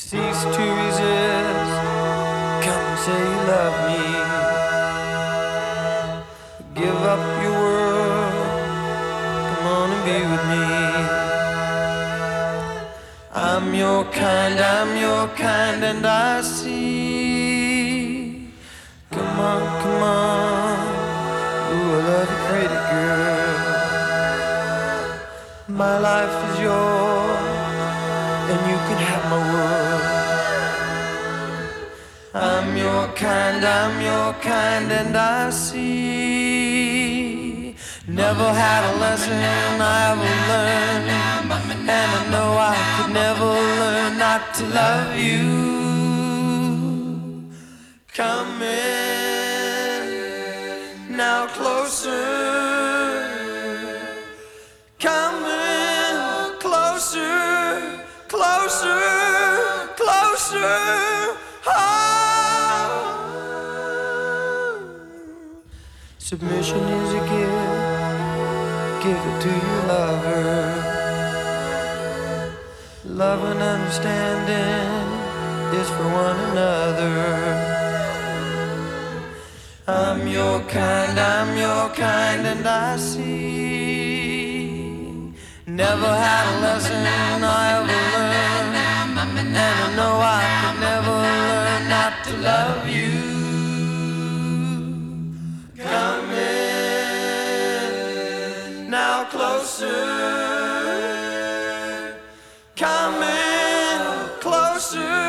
cease to resist. Come and say you love me. Give up your world. Come on and be with me. I'm your kind, and I see. Come on, ooh, I love you, pretty girl. My life is yours, and you can have my world. I'm your kind, and I see. Never had a lesson I ever learned, and I know I could never learn not to love you. Come in, now closer. Come in, closer, closer, closer. Oh. Submission is a gift. Give it to your lover. Love and understanding is for one another. I'm your kind, and I see. Never had a lesson I ever learned, and I know I could never learn not to love you. Come in, now closer. Come in, closer.